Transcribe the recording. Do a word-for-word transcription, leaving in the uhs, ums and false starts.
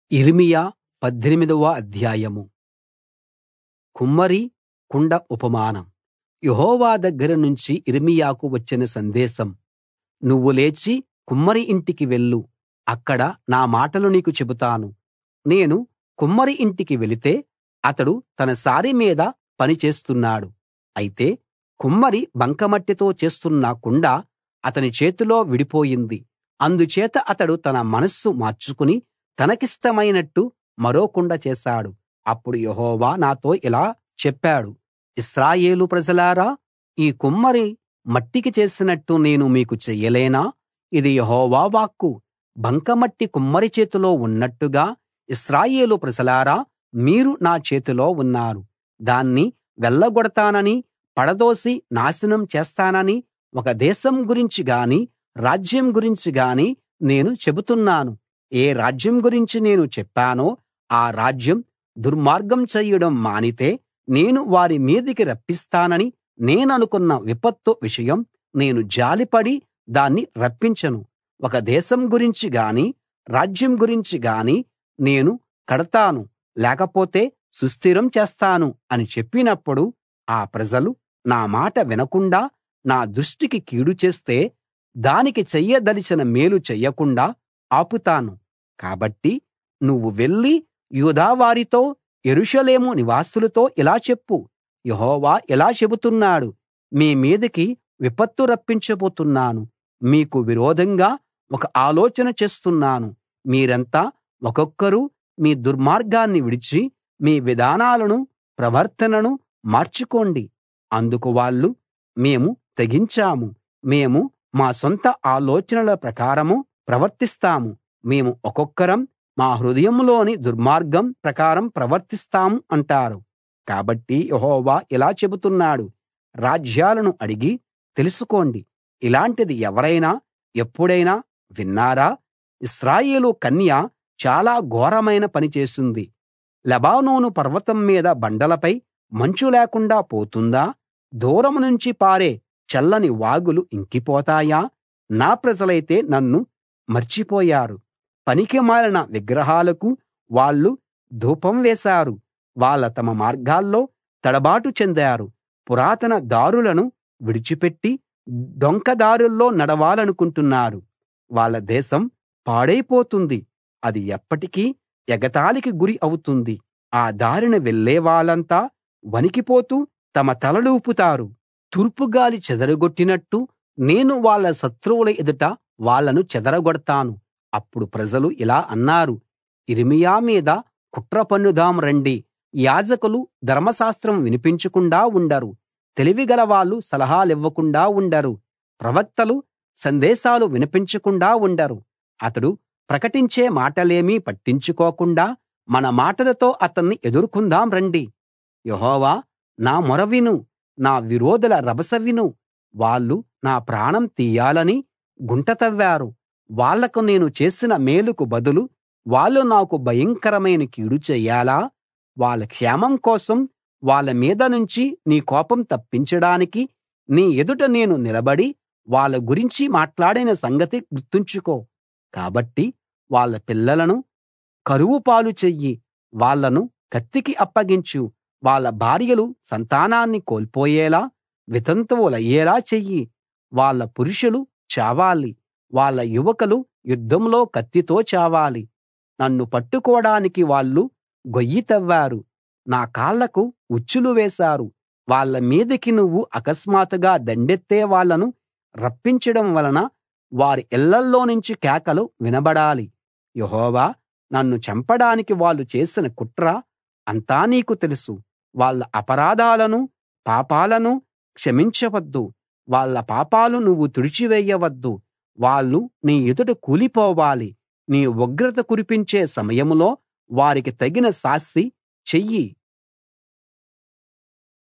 యిర్మీయా పద్దెనిమిదవ అధ్యాయం. కుమ్మరి కుండ ఉపమానం. యెహోవా దగ్గర నుంచి యిర్మీయాకు వచ్చిన సందేశం. నువ్వు లేచి కుమ్మరి ఇంటికి వెళ్ళు, అక్కడ నా మాటలు నీకు చెబుతాను. నేను కుమ్మరి ఇంటికి వెళితే అతడు తన సారె మీద పని చేస్తున్నాడు. అయితే కుమ్మరి బంకమట్టితో చేస్తున్న కుండ అతని చేతిలో విడిపోయింది. అందుచేత అతడు తన మనస్సు మార్చుకుని తనకిష్టమైనట్టు మరో కుండ చేశాడు. అప్పుడు యెహోవా నాతో ఇలా చెప్పాడు, ఇశ్రాయేలు ప్రజలారా, ఈ కుమ్మరి మట్టికి చేసినట్టు నేను మీకు చెయ్యలేనా? ఇది యెహోవా వాక్కు. బంకమట్టి కుమ్మరి చేతిలో ఉన్నట్టుగా ఇశ్రాయేలు ప్రజలారా, మీరు నా చేతిలో ఉన్నారు. దాన్ని వెళ్ళగొడతానని, పడదోసి నాశనం చేస్తానని ఒక దేశం గురించి గానీ రాజ్యం గురించి గానీ నేను చెబుతున్నాను. ఏ రాజ్యం గురించి నేను చెప్పానో ఆ రాజ్యం దుర్మార్గం చెయ్యడం మానితే నేను వారి మీదికి రప్పిస్తానని నేననుకున్న విపత్తు విషయం నేను జాలిపడి దాన్ని రప్పించను. ఒక దేశం గురించి గానీ రాజ్యం గురించి గానీ నేను కడతాను, లేకపోతే సుస్థిరం చేస్తాను అని చెప్పినప్పుడు ఆ ప్రజలు నా మాట వినకుండా నా దృష్టికి కీడు చేస్తే దానికి చెయ్యదలిచిన మేలు చెయ్యకుండా ఆపుతాను. కాబట్టి నువ్వు వెళ్లి యూదా వారితో, యెరూషలేము నివాసులతో ఇలా చెప్పు, యెహోవా ఇలా చెబుతున్నాడు, మీ మీదికి విపత్తు రప్పించబోతున్నాను. మీకు విరోధంగా ఒక ఆలోచన చేస్తున్నాను. మీరంతా ఒక్కొక్కరు మీ దుర్మార్గాన్ని విడిచి మీ విధానాలను, ప్రవర్తనను మార్చుకోండి. అందుకు వాళ్ళు, మేము తెగించాము, మేము మా సొంత ఆలోచనల ప్రకారం ప్రవర్తిస్తాము. మేము ఒక్కొక్కరం మా హృదయంలోని దుర్మార్గం ప్రకారం ప్రవర్తిస్తాం అంటారు. కాబట్టి యెహోవా ఇలా చెబుతున్నాడు, రాజ్యాలను అడిగి తెలుసుకోండి, ఇలాంటిది ఎవరైనా ఎప్పుడైనా విన్నారా? ఇశ్రాయేలు కన్య చాలా ఘోరమైన పని చేసింది. లెబానోను పర్వతం మీద బండలపై మంచు లేకుండా పోతుందా? దూరం నుంచి పారే చల్లని వాగులు ఇంకిపోతాయా? నా ప్రజలైతే నన్ను మర్చిపోయారు. పనికిమాలిన విగ్రహాలకు వాళ్ళు ధూపం వేశారు. వాళ్ళ తమ మార్గాల్లో తడబాటు చెందారు. పురాతన దారులను విడిచిపెట్టి డొంక దారుల్లో నడవాలనుకుంటున్నారు. వాళ్ళ దేశం పాడైపోతుంది. అది ఎప్పటికీ ఎగతాళికి గురి అవుతుంది. ఆ దారిన వెళ్ళే వాళ్ళంతా వణికిపోతూ తమ తలలూపుతారు. తూర్పుగాలి చెదరగొట్టినట్టు నేను వాళ్ళ శత్రువుల ఎదుట వాళ్ళను చెదరగొడతాను. అప్పుడు ప్రజలు ఇలా అన్నారు, యిర్మీయా మీద కుట్ర పన్నుదాం రండి. యాజకులు ధర్మశాస్త్రం వినిపించకుండా ఉండరు. తెలివిగల వాళ్ళు సలహాలివ్వకుండా ఉండరు. ప్రవక్తలు సందేశాలు వినిపించకుండా ఉండరు. అతడు ప్రకటించే మాటలేమీ పట్టించుకోకుండా మన మాటలతో అతన్ని ఎదుర్కొందాం రండి. యెహోవా, నా మొర విను, నా విరోధుల రభస విను. వాళ్ళు నా ప్రాణం తీయాలని గుంట తవ్వారు. వాళ్లకు నేను చేసిన మేలుకు బదులు వాళ్ళు నాకు భయంకరమైన కీడు చెయ్యాలా? వాళ్ళ క్షేమం కోసం వాళ్ళ మీద నుంచి నీ కోపం తప్పించడానికి నీ ఎదుట నేను నిలబడి వాళ్ళ గురించి మాట్లాడిన సంగతి గుర్తుంచుకో. కాబట్టి వాళ్ళ పిల్లలను కరువు పాలు చెయ్యి, వాళ్ళను కత్తికి అప్పగించు. వాళ్ళ భార్యలు సంతానాన్ని కోల్పోయేలా, వితంతువులయ్యేలా చెయ్యి. వాళ్ళ పురుషులు చావాలి, వాళ్ళ యువకులు యుద్ధంలో కత్తితో చావాలి. నన్ను పట్టుకోడానికి వాళ్ళు గొయ్యి తవ్వారు, నా కాళ్లకు ఉచ్చులు వేశారు. వాళ్ళ మీదికి నువ్వు అకస్మాత్తుగా దండెత్తే వాళ్ళను రప్పించడం వలన వారి ఇళ్ళల్లోనుంచి కేకలు వినబడాలి. యెహోవా, నన్ను చంపడానికి వాళ్ళు చేసిన కుట్ర అంతా నీకు తెలుసు. వాళ్ళ అపరాధాలను, పాపాలను క్షమించవద్దు. వాళ్ళ పాపాలు నువ్వు తుడిచివేయవద్దు. వాళ్ళు నీ ఎదుట కూలిపోవాలి. నీ ఉగ్రత కురిపించే సమయంలో వారికి తగిన శాస్తి చెయ్యి.